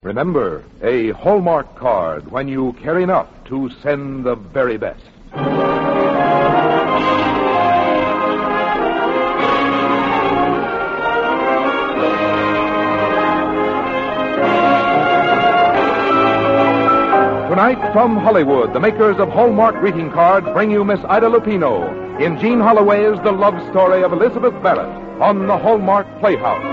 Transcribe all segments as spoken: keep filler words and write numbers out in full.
Remember, a Hallmark card when you care enough to send the very best. Tonight, from Hollywood, the makers of Hallmark greeting cards bring you Miss Ida Lupino in Jean Holloway's The Love Story of Elizabeth Barrett on the Hallmark Playhouse.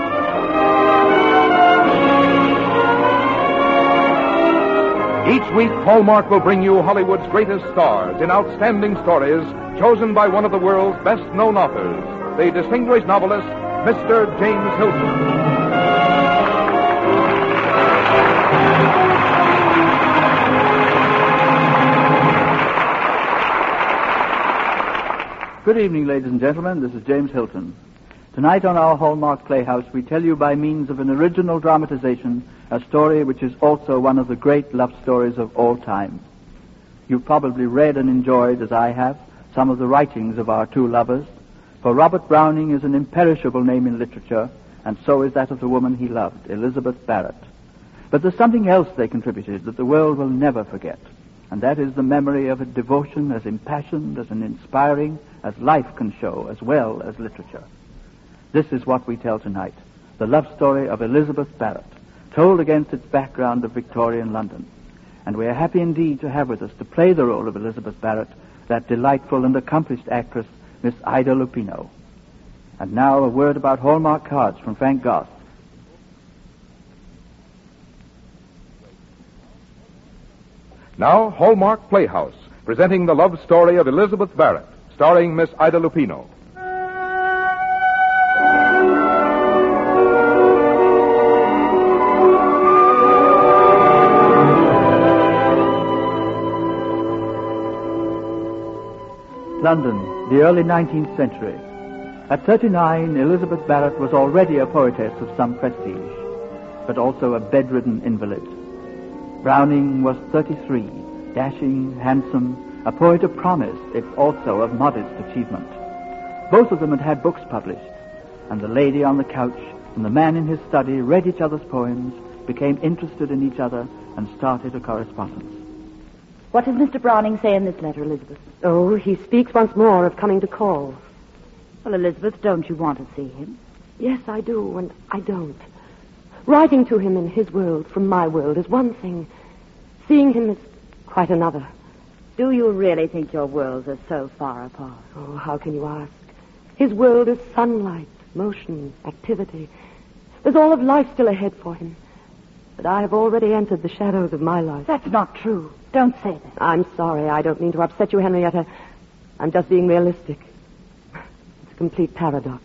Each week, Hallmark will bring you Hollywood's greatest stars in outstanding stories chosen by one of the world's best-known authors, the distinguished novelist, Mister James Hilton. Good evening, ladies and gentlemen. This is James Hilton. Tonight on our Hallmark Playhouse, we tell you by means of an original dramatization a story which is also one of the great love stories of all time. You've probably read and enjoyed, as I have, some of the writings of our two lovers, for Robert Browning is an imperishable name in literature, and so is that of the woman he loved, Elizabeth Barrett. But there's something else they contributed that the world will never forget, and that is the memory of a devotion as impassioned, as an inspiring, as life can show, as well as literature. This is what we tell tonight, the love story of Elizabeth Barrett, told against its background of Victorian London. And we are happy indeed to have with us to play the role of Elizabeth Barrett, that delightful and accomplished actress, Miss Ida Lupino. And now a word about Hallmark cards from Frank Goss. Now, Hallmark Playhouse, presenting the love story of Elizabeth Barrett, starring Miss Ida Lupino. London, the early nineteenth century. At thirty-nine, Elizabeth Barrett was already a poetess of some prestige, but also a bedridden invalid. Browning was thirty-three, dashing, handsome, a poet of promise, if also of modest achievement. Both of them had had books published, and the lady on the couch and the man in his study read each other's poems, became interested in each other, and started a correspondence. What does Mister Browning say in this letter, Elizabeth? Oh, he speaks once more of coming to call. Well, Elizabeth, don't you want to see him? Yes, I do, and I don't. Writing to him in his world from my world is one thing. Seeing him is quite another. Do you really think your worlds are so far apart? Oh, how can you ask? His world is sunlight, motion, activity. There's all of life still ahead for him. But I have already entered the shadows of my life. That's not true. Don't say that. I'm sorry. I don't mean to upset you, Henrietta. I'm just being realistic. It's a complete paradox.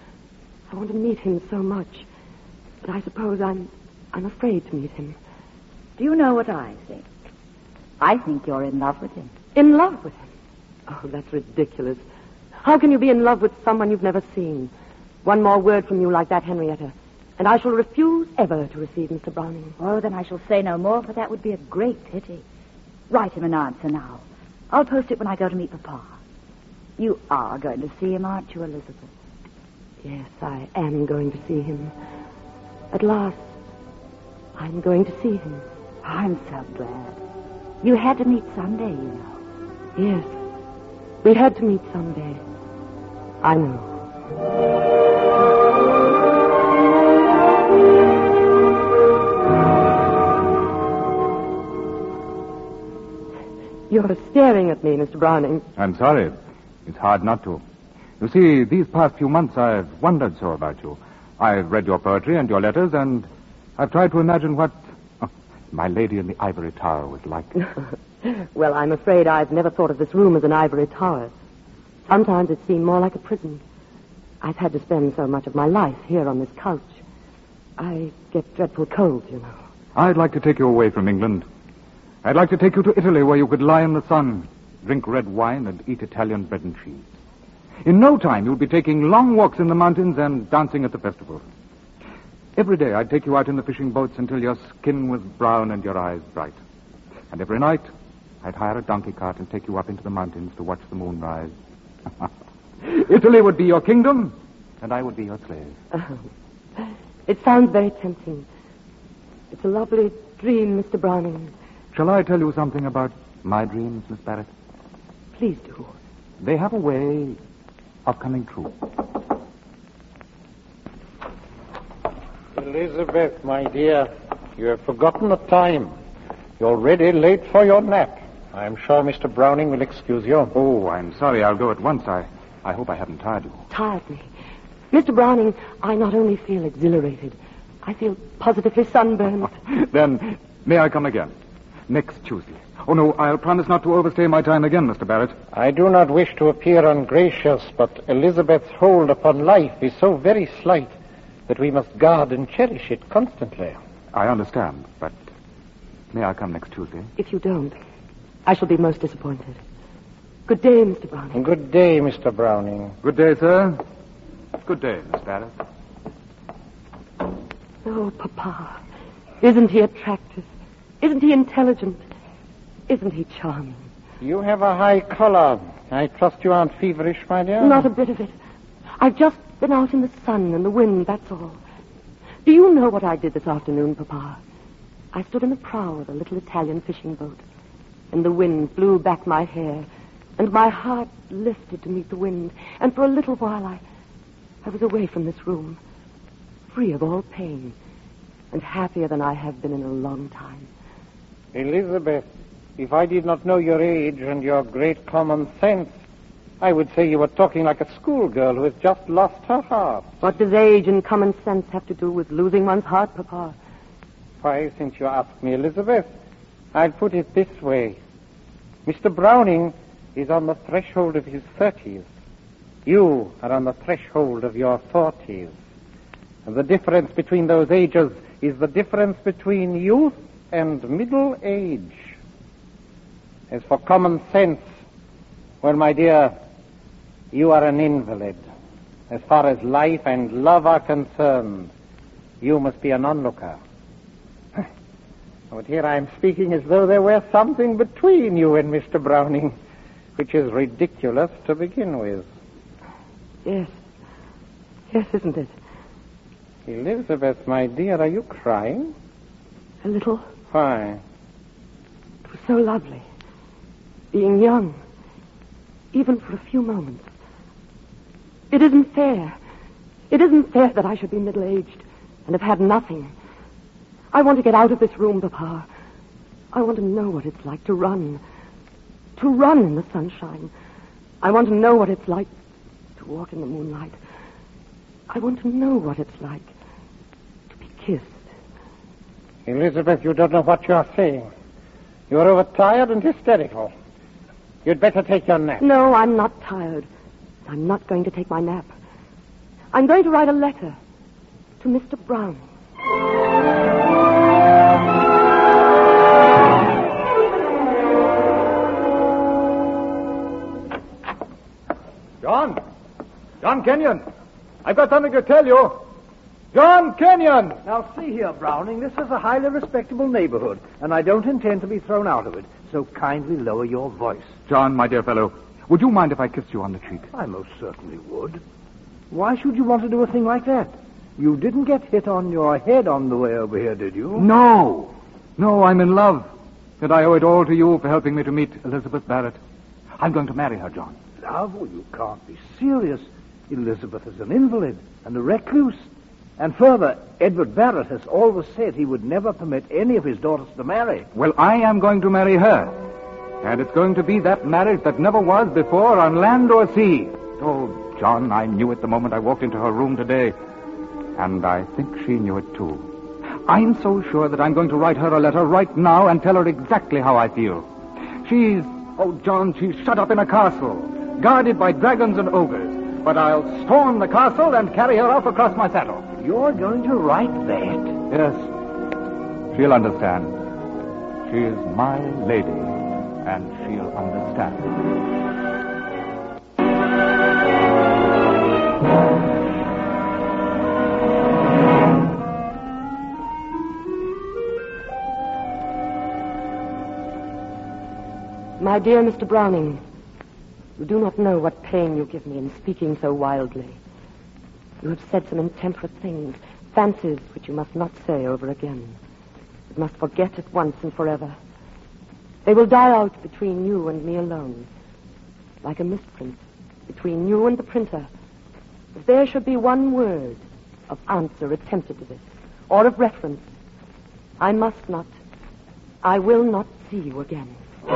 I want to meet him so much, but I suppose I'm I'm afraid to meet him. Do you know what I think? I think you're in love with him. In love with him? Oh, that's ridiculous. How can you be in love with someone you've never seen? One more word from you like that, Henrietta, and I shall refuse ever to receive Mister Browning. Oh, then I shall say no more, for that would be a great pity. Write him an answer now. I'll post it when I go to meet Papa. You are going to see him, aren't you, Elizabeth? Yes, I am going to see him. At last, I'm going to see him. I'm so glad. You had to meet someday, you know. Yes, we had to meet someday. I know. You're staring at me, Mister Browning. I'm sorry. It's hard not to. You see, these past few months I've wondered so about you. I've read your poetry and your letters, and I've tried to imagine what oh, my lady in the ivory tower was like. Well, I'm afraid I've never thought of this room as an ivory tower. Sometimes it seemed more like a prison. I've had to spend so much of my life here on this couch. I get dreadful colds, you know. I'd like to take you away from England. I'd like to take you to Italy, where you could lie in the sun, drink red wine, and eat Italian bread and cheese. In no time, you'll be taking long walks in the mountains and dancing at the festivals. Every day, I'd take you out in the fishing boats until your skin was brown and your eyes bright. And every night, I'd hire a donkey cart and take you up into the mountains to watch the moon rise. Italy would be your kingdom, and I would be your slave. Oh, it sounds very tempting. It's a lovely dream, Mister Browning. Shall I tell you something about my dreams, Miss Barrett? Please do. They have a way of coming true. Elizabeth, my dear, you have forgotten the time. You're already late for your nap. I'm sure Mister Browning will excuse you. Oh, I'm sorry. I'll go at once. I, I hope I haven't tired you. Tired me. Mister Browning, I not only feel exhilarated, I feel positively sunburned. Then, may I come again? Next Tuesday. Oh, no, I'll promise not to overstay my time again, Mister Barrett. I do not wish to appear ungracious, but Elizabeth's hold upon life is so very slight that we must guard and cherish it constantly. I understand, but may I come next Tuesday? If you don't, I shall be most disappointed. Good day, Mister Browning. Good day, Mister Browning. Good day, sir. Good day, Miss Barrett. Oh, Papa, isn't he attractive? Isn't he intelligent? Isn't he charming? You have a high color. I trust you aren't feverish, my dear? Not a bit of it. I've just been out in the sun and the wind, that's all. Do you know what I did this afternoon, Papa? I stood in the prow of a little Italian fishing boat, and the wind blew back my hair, and my heart lifted to meet the wind, and for a little while I, I was away from this room, free of all pain, and happier than I have been in a long time. Elizabeth, if I did not know your age and your great common sense, I would say you were talking like a schoolgirl who has just lost her heart. What does age and common sense have to do with losing one's heart, Papa? Why, since you ask me, Elizabeth, I'll put it this way. Mister Browning is on the threshold of his thirties. You are on the threshold of your forties. And the difference between those ages is the difference between youth and middle age. As for common sense, well, my dear, you are an invalid. As far as life and love are concerned, you must be an onlooker. But here I am speaking as though there were something between you and Mister Browning, which is ridiculous to begin with. Yes. Yes, isn't it? Elizabeth, my dear, are you crying? A little. Why? It was so lovely. Being young. Even for a few moments. It isn't fair. It isn't fair that I should be middle-aged and have had nothing. I want to get out of this room, Papa. I want to know what it's like to run. To run in the sunshine. I want to know what it's like to walk in the moonlight. I want to know what it's like to be kissed. Elizabeth, you don't know what you're saying. You're overtired and hysterical. You'd better take your nap. No, I'm not tired. I'm not going to take my nap. I'm going to write a letter to Mister Brown. John! John Kenyon! I've got something to tell you. John Kenyon! Now, see here, Browning. This is a highly respectable neighborhood, and I don't intend to be thrown out of it. So kindly lower your voice. John, my dear fellow, would you mind if I kissed you on the cheek? I most certainly would. Why should you want to do a thing like that? You didn't get hit on your head on the way over here, did you? No. No, I'm in love. And I owe it all to you for helping me to meet Elizabeth Barrett. I'm going to marry her, John. Love? Well, you can't be serious. Elizabeth is an invalid and a recluse. And further, Edward Barrett has always said he would never permit any of his daughters to marry. Well, I am going to marry her. And it's going to be that marriage that never was before on land or sea. Oh, John, I knew it the moment I walked into her room today. And I think she knew it, too. I'm so sure that I'm going to write her a letter right now and tell her exactly how I feel. She's, oh, John, she's shut up in a castle, guarded by dragons and ogres. But I'll storm the castle and carry her off across my saddle. You're going to write that? Yes. She'll understand. She is my lady, and she'll understand. My dear Mister Browning, you do not know what pain you give me in speaking so wildly. You have said some intemperate things, fancies which you must not say over again. but must forget at once and forever. They will die out between you and me alone, like a misprint between you and the printer. If there should be one word of answer attempted to this, or of reference, I must not, I will not see you again.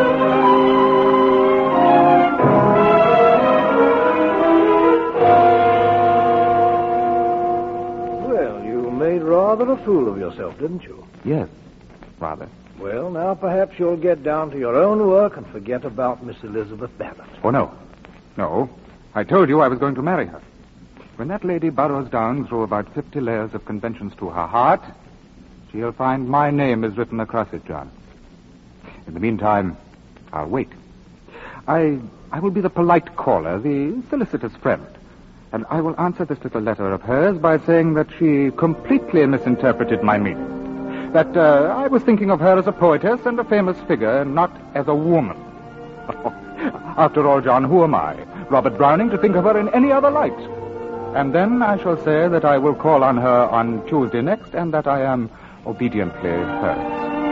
Well, you made rather a fool of yourself, didn't you? Yes, rather. Well, now perhaps you'll get down to your own work and forget about Miss Elizabeth Barrett. Oh, no. No. I told you I was going to marry her. When that lady burrows down through about fifty layers of conventions to her heart, she'll find my name is written across it, John. In the meantime, I'll wait. I I will be the polite caller, the solicitous friend. And I will answer this little letter of hers by saying that she completely misinterpreted my meaning. That uh, I was thinking of her as a poetess and a famous figure, not as a woman. After all, John, who am I, Robert Browning, to think of her in any other light? And then I shall say that I will call on her on Tuesday next, and that I am obediently hers.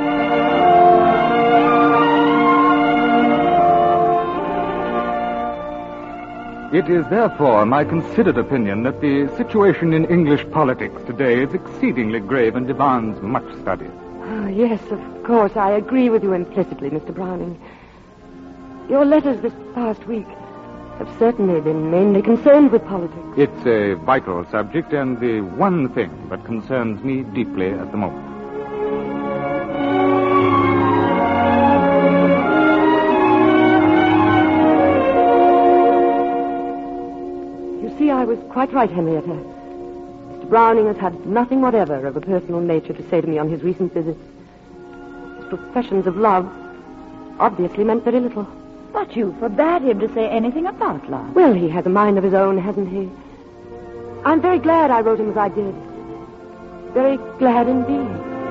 It is therefore my considered opinion that the situation in English politics today is exceedingly grave and demands much study. Oh, yes, of course, I agree with you implicitly, Mister Browning. Your letters this past week have certainly been mainly concerned with politics. It's a vital subject and the one thing that concerns me deeply at the moment. You see, I was quite right, Henrietta. Mister Browning has had nothing whatever of a personal nature to say to me on his recent visits. His professions of love obviously meant very little. But you forbade him to say anything about love. Well, he has a mind of his own, hasn't he? I'm very glad I wrote him as I did. Very glad indeed.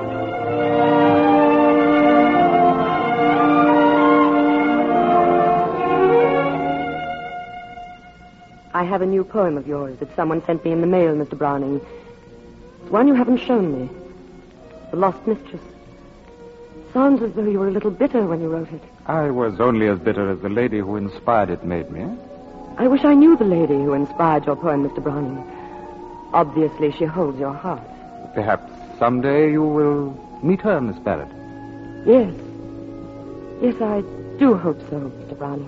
I have a new poem of yours that someone sent me in the mail, Mister Browning. It's one you haven't shown me. The Lost Mistress. Sounds as though you were a little bitter when you wrote it. I was only as bitter as the lady who inspired it made me. I wish I knew the lady who inspired your poem, Mister Browning. Obviously, she holds your heart. Perhaps someday you will meet her, Miss Barrett. Yes. Yes, I do hope so, Mister Browning.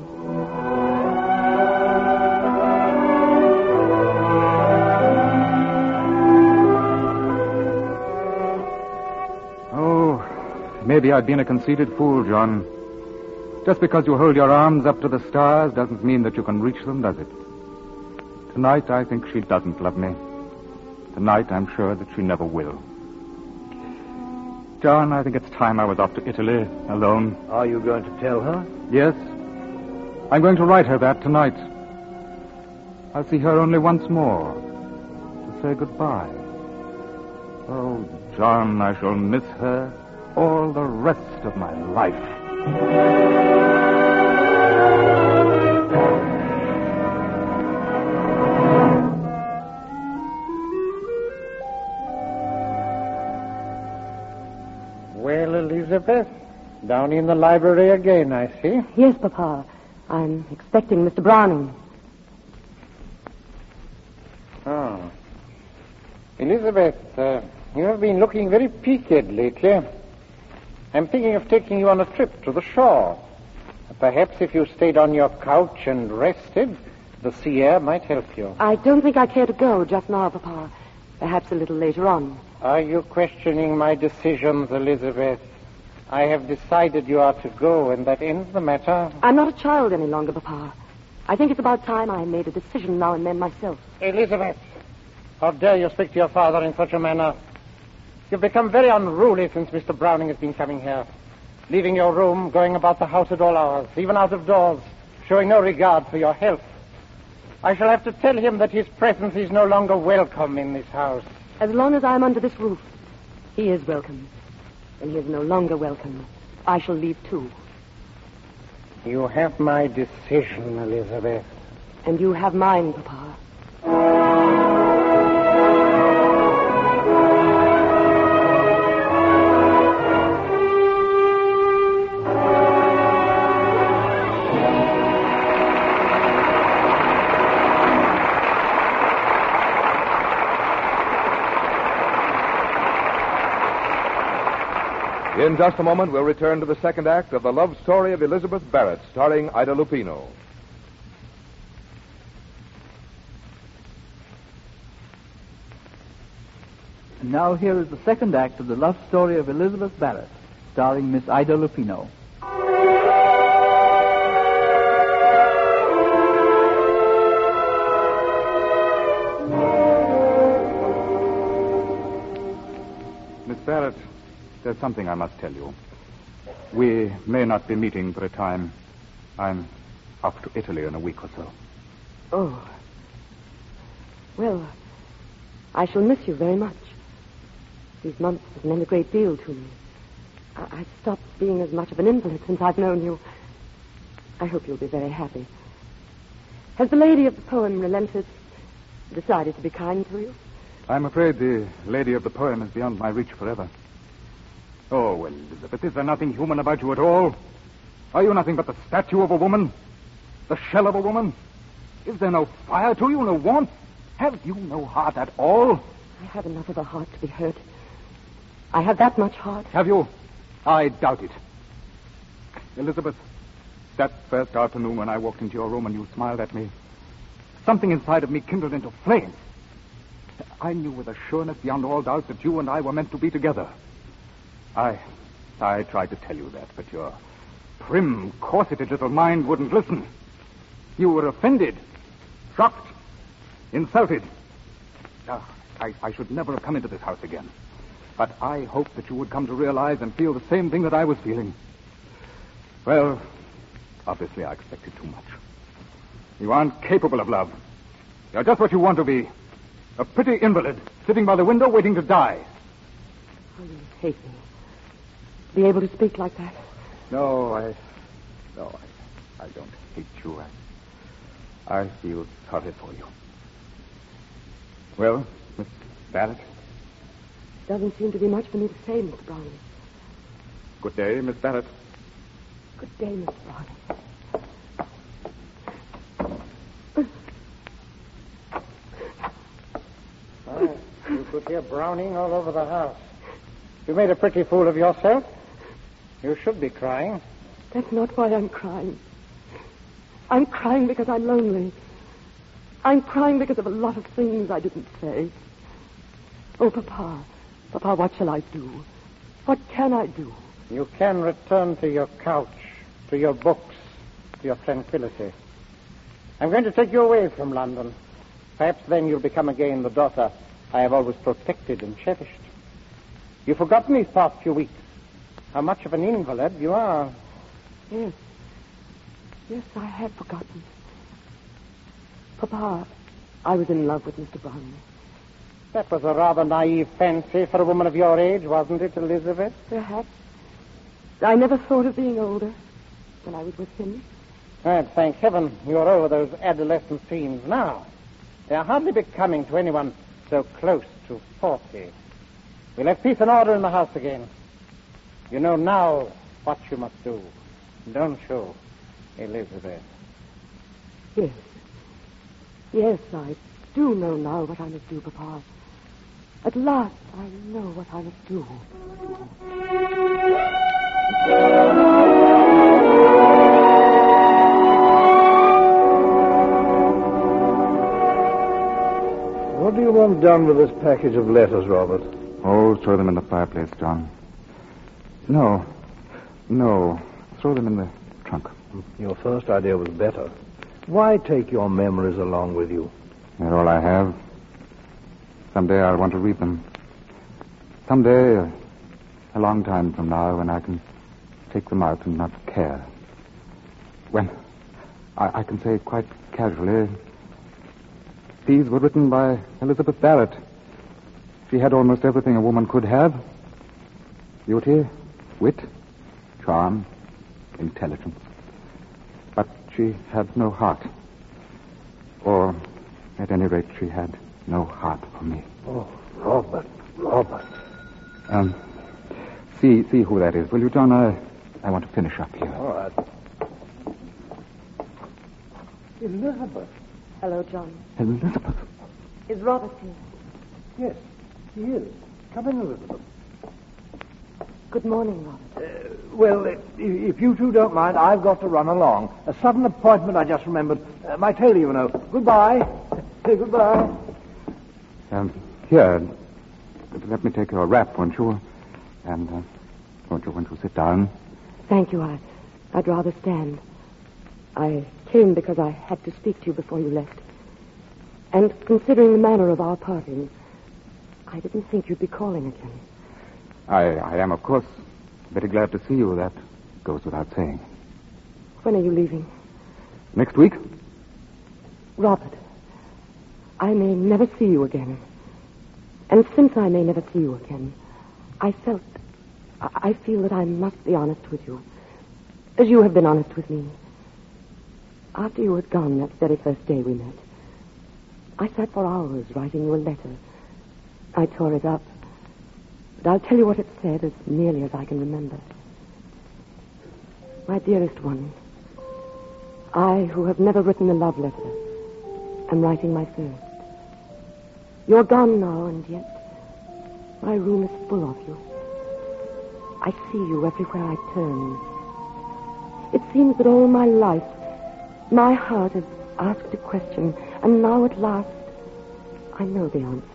Maybe I've been a conceited fool, John. Just because you hold your arms up to the stars doesn't mean that you can reach them, does it? Tonight, I think she doesn't love me. Tonight, I'm sure that she never will. John, I think it's time I was off to Italy, alone. Are you going to tell her? Yes. I'm going to write her that tonight. I'll see her only once more, to say goodbye. Oh, John, I shall miss her all the rest of my life. Well, Elizabeth, down in the library again, I see. Yes, Papa. I'm expecting Mister Browning. Oh. Elizabeth, uh, you have been looking very peaked lately. I'm thinking of taking you on a trip to the shore. Perhaps if you stayed on your couch and rested, the sea air might help you. I don't think I care to go just now, Papa. Perhaps a little later on. Are you questioning my decisions, Elizabeth? I have decided you are to go, and that ends the matter. I'm not a child any longer, Papa. I think it's about time I made a decision now and then myself. Elizabeth, how dare you speak to your father in such a manner? You've become very unruly since Mister Browning has been coming here. Leaving your room, going about the house at all hours, even out of doors, showing no regard for your health. I shall have to tell him that his presence is no longer welcome in this house. As long as I'm under this roof, he is welcome. When he is no longer welcome, I shall leave too. You have my decision, Elizabeth. And you have mine, Papa. In just a moment, we'll return to the second act of the love story of Elizabeth Barrett, starring Ida Lupino. And now here is the second act of the love story of Elizabeth Barrett, starring Miss Ida Lupino. Miss Barrett, there's something I must tell you. We may not be meeting for a time. I'm off to Italy in a week or so. Oh. Well, I shall miss you very much. These months have meant a great deal to me. I- I've stopped being as much of an invalid since I've known you. I hope you'll be very happy. Has the lady of the poem relented, decided to be kind to you? I'm afraid the lady of the poem is beyond my reach forever. Oh, well, Elizabeth, is there nothing human about you at all? Are you nothing but the statue of a woman? The shell of a woman? Is there no fire to you, no warmth? Have you no heart at all? I have enough of a heart to be hurt. I have that much heart. Have you? I doubt it. Elizabeth, that first afternoon when I walked into your room and you smiled at me, something inside of me kindled into flames. I knew with a sureness beyond all doubt that you and I were meant to be together. I, I tried to tell you that, but your prim, corseted little mind wouldn't listen. You were offended, shocked, insulted. Ah, I, I should never have come into this house again. But I hoped that you would come to realize and feel the same thing that I was feeling. Well, obviously I expected too much. You aren't capable of love. You're just what you want to be. A pretty invalid, sitting by the window waiting to die. Oh, you hate me. Be able to speak like that? No, I... No, I, I don't hate you. I, I feel sorry for you. Well, Miss Barrett? Doesn't seem to be much for me to say, Mister Browning. Good day, Miss Barrett. Good day, Mister Browning. Oh, you could hear Browning all over the house. You made a pretty fool of yourself. You should be crying. That's not why I'm crying. I'm crying because I'm lonely. I'm crying because of a lot of things I didn't say. Oh, Papa. Papa, what shall I do? What can I do? You can return to your couch, to your books, to your tranquility. I'm going to take you away from London. Perhaps then you'll become again the daughter I have always protected and cherished. You've forgotten these past few weeks how much of an invalid you are. Yes. Yes, I have forgotten. Papa, I was in love with Mister Browning. That was a rather naive fancy for a woman of your age, wasn't it, Elizabeth? Perhaps. I never thought of being older when I was with him. And thank heaven you're over those adolescent scenes now. They are hardly becoming to anyone so close to forty. We'll have peace and order in the house again. You know now what you must do, don't you, Elizabeth? Yes. Yes, I do know now what I must do, Papa. At last, I know what I must do. What do you want done with this package of letters, Robert? Oh, throw them in the fireplace, John. No. No. Throw them in the trunk. Your first idea was better. Why take your memories along with you? They're all I have. Someday I'll want to read them. Someday, a, a long time from now, when I can take them out and not care. When I, I can say quite casually, these were written by Elizabeth Barrett. She had almost everything a woman could have. Beauty, wit, charm, intelligence. But she had no heart. Or, at any rate, she had no heart for me. Oh, Robert, Robert. Um, see, see who that is, will you, John? I, I want to finish up here. All right. Elizabeth. Hello, John. Elizabeth. Is Robert here? Yes, he is. Come in, Elizabeth. Good morning, Robert. Uh, well, if, if you two don't mind, I've got to run along. A sudden appointment, I just remembered. Uh, my tailor, you know. Goodbye. Goodbye. Um, here, let me take your wrap, won't you? And uh, won't you want to sit down? Thank you. I, I'd rather stand. I came because I had to speak to you before you left. And considering the manner of our parting, I didn't think you'd be calling again. I, I am, of course, very glad to see you. That goes without saying. When are you leaving? Next week? Robert, I may never see you again. And since I may never see you again, I felt, I, I feel that I must be honest with you, as you have been honest with me. After you had gone that very first day we met, I sat for hours writing you a letter. I tore it up. But I'll tell you what it said as nearly as I can remember. My dearest one, I, who have never written a love letter, am writing my first. You're gone now, and yet my room is full of you. I see you everywhere I turn. It seems that all my life, my heart has asked a question, and now at last, I know the answer.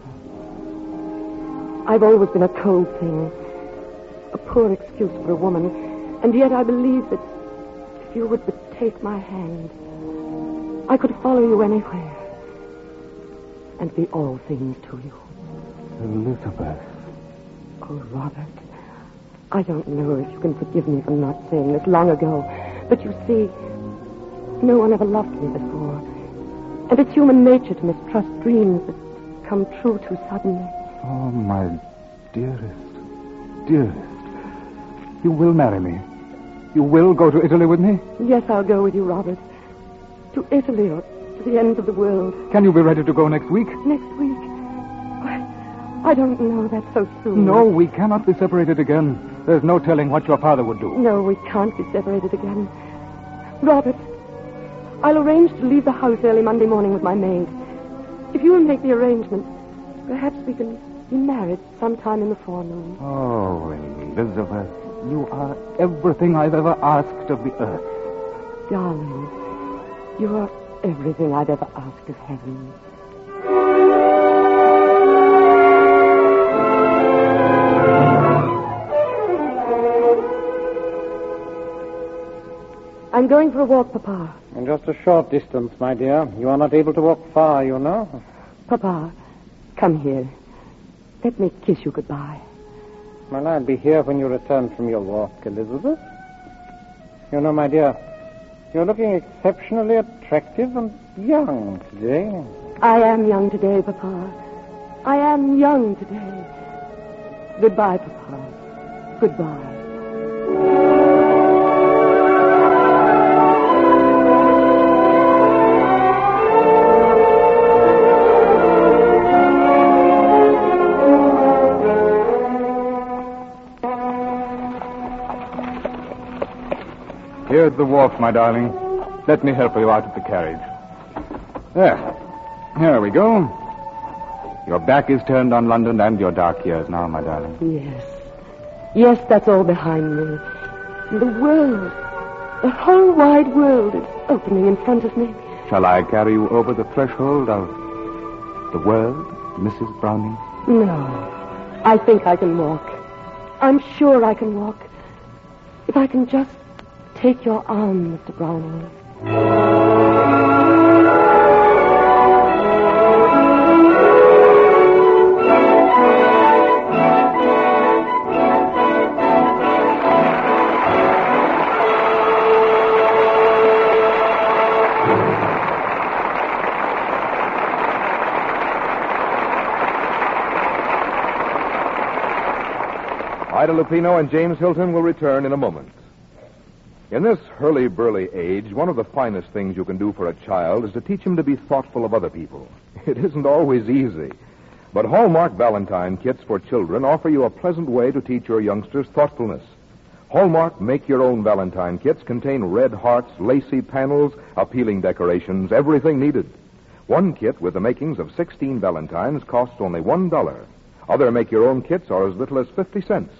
I've always been a cold thing, a poor excuse for a woman, and yet I believe that if you would but take my hand, I could follow you anywhere and be all things to you. Elizabeth. Oh, Robert, I don't know if you can forgive me for not saying this long ago, but you see, no one ever loved me before, and it's human nature to mistrust dreams that come true too suddenly. Oh, my dearest, dearest. You will marry me. You will go to Italy with me? Yes, I'll go with you, Robert. To Italy or to the ends of the world. Can you be ready to go next week? Next week? I, I don't know. That's so soon. No, we cannot be separated again. There's no telling what your father would do. No, we can't be separated again. Robert, I'll arrange to leave the house early Monday morning with my maid. If you will make the arrangements, perhaps we can be married sometime in the forenoon. Oh, Elizabeth, you are everything I've ever asked of the earth. Darling, you are everything I've ever asked of heaven. I'm going for a walk, Papa. In just a short distance, my dear. You are not able to walk far, you know. Papa, come here. Let me kiss you goodbye. Well, I'll be here when you return from your walk, Elizabeth. You know, my dear, you're looking exceptionally attractive and young today. I am young today, Papa. I am young today. Goodbye, Papa. Goodbye. Here's the wharf, my darling. Let me help you out of the carriage. There. Here we go. Your back is turned on London and your dark years now, my darling. Yes. Yes, that's all behind me. And the world, the whole wide world is opening in front of me. Shall I carry you over the threshold of the world, Missus Browning? No. I think I can walk. I'm sure I can walk. If I can just take your arm, Mister Browning. Ida Lupino and James Hilton will return in a moment. In this hurly-burly age, one of the finest things you can do for a child is to teach him to be thoughtful of other people. It isn't always easy. But Hallmark Valentine kits for children offer you a pleasant way to teach your youngsters thoughtfulness. Hallmark make-your-own Valentine kits contain red hearts, lacy panels, appealing decorations, everything needed. One kit with the makings of sixteen Valentines costs only one dollar. Other make-your-own kits are as little as fifty cents.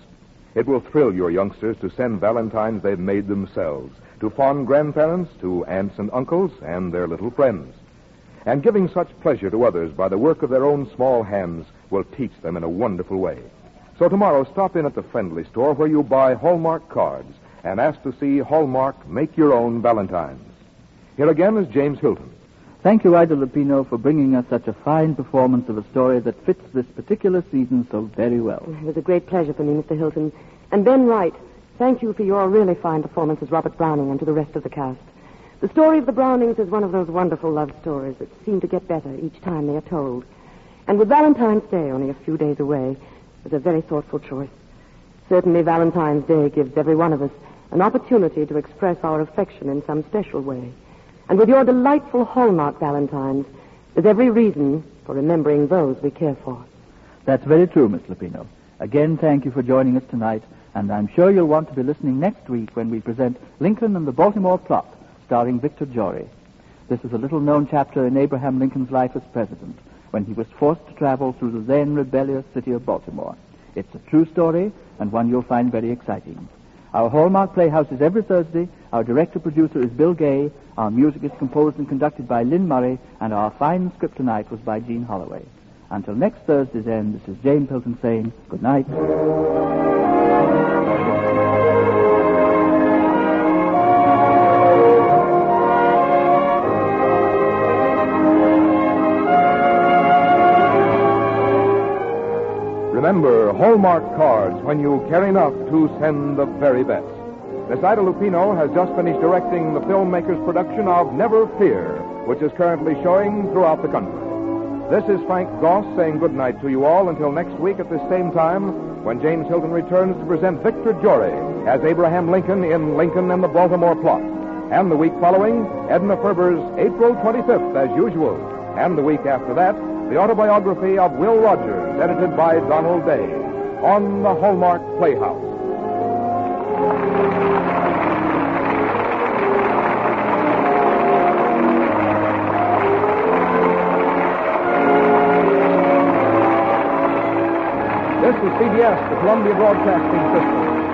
It will thrill your youngsters to send valentines they've made themselves, to fond grandparents, to aunts and uncles, and their little friends. And giving such pleasure to others by the work of their own small hands will teach them in a wonderful way. So tomorrow, stop in at the Friendly Store where you buy Hallmark cards and ask to see Hallmark Make Your Own Valentines. Here again is James Hilton. Thank you, Ida Lupino, for bringing us such a fine performance of a story that fits this particular season so very well. It was a great pleasure for me, Mister Hilton. And Ben Wright, thank you for your really fine performance as Robert Browning and to the rest of the cast. The story of the Brownings is one of those wonderful love stories that seem to get better each time they are told. And with Valentine's Day only a few days away, it was a very thoughtful choice. Certainly Valentine's Day gives every one of us an opportunity to express our affection in some special way. And with your delightful Hallmark Valentines, there's every reason for remembering those we care for. That's very true, Miss Lupino. Again, thank you for joining us tonight, and I'm sure you'll want to be listening next week when we present Lincoln and the Baltimore Plot, starring Victor Jory. This is a little-known chapter in Abraham Lincoln's life as president, when he was forced to travel through the then rebellious city of Baltimore. It's a true story, and one you'll find very exciting. Our Hallmark Playhouse is every Thursday. Our director-producer is Bill Gay. Our music is composed and conducted by Lynn Murray, and our fine script tonight was by Gene Holloway. Until next Thursday's end, this is James Hilton saying good night. Remember, Hallmark cards when you care enough to send the very best. Miss Ida Lupino has just finished directing the filmmaker's production of Never Fear, which is currently showing throughout the country. This is Frank Goss saying good night to you all until next week at this same time when James Hilton returns to present Victor Jory as Abraham Lincoln in Lincoln and the Baltimore Plot. And the week following, Edna Ferber's April twenty-fifth as usual. And the week after that, the autobiography of Will Rogers, edited by Donald Day, on the Hallmark Playhouse. This is C B S, the Columbia Broadcasting System.